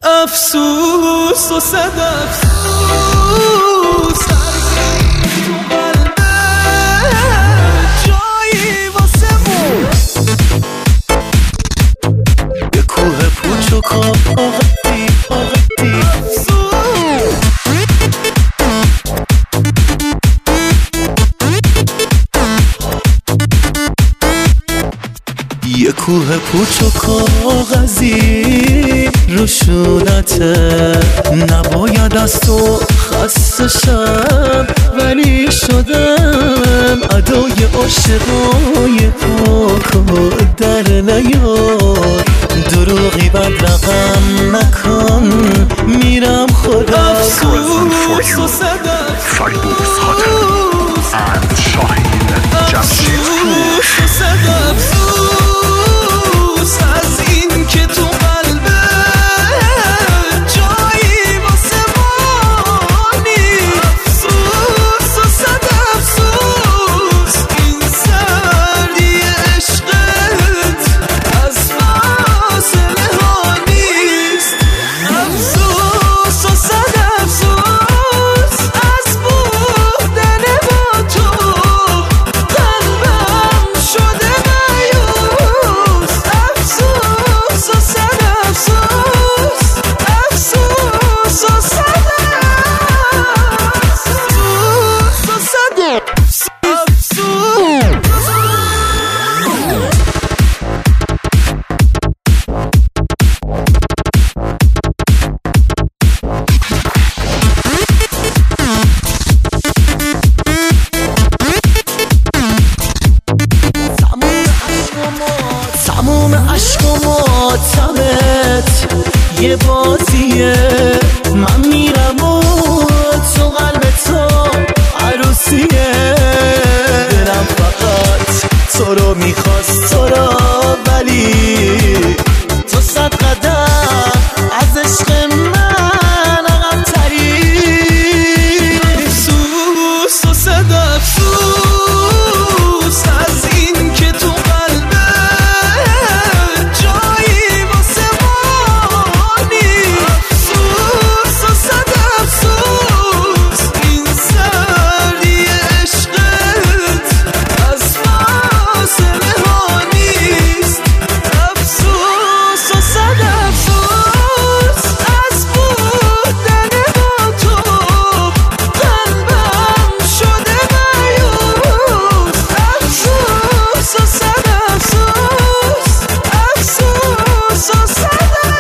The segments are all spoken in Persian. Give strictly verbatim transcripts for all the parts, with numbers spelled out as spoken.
افسوس و صد افسوس تو قلبت جایی واسه مون یه کوه پوچ و کافاقتی فاقتی افسوس یه کوه پوچ و کاغذی روشونته نباید از تو خسته شم ولی شدم ادای عاشقای پاک و در نیار دروغی بد رقم نکن میرم خدا افسوس و صد افسوس افسوس و صد افسوس از این که تو قلبت جایی واسه مانی افسوس و صد افسوس این سردی عشقت از فاصله ها نیست افسوس و صد افسوس از بودن با تو قلبم شده مایوس افسوس و صد افسوس افسوس و صد افسوس و صد تموم عشق و ماتمت یه بازیه من میرم و تو قلب تو عروسیه دلم فقط تو رو میخواست تو رو ولی تو صد قدم از عشق من عقب تری افسوس و صد افسوس از این که تو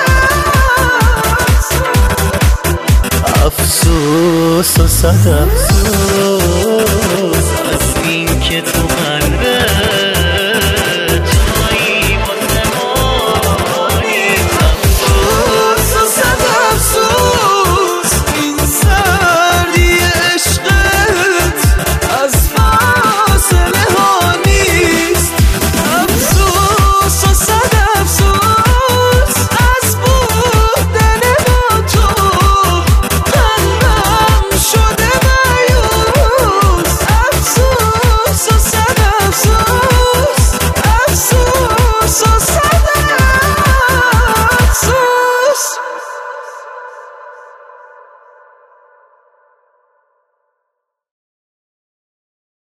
افسوس و صد افسوس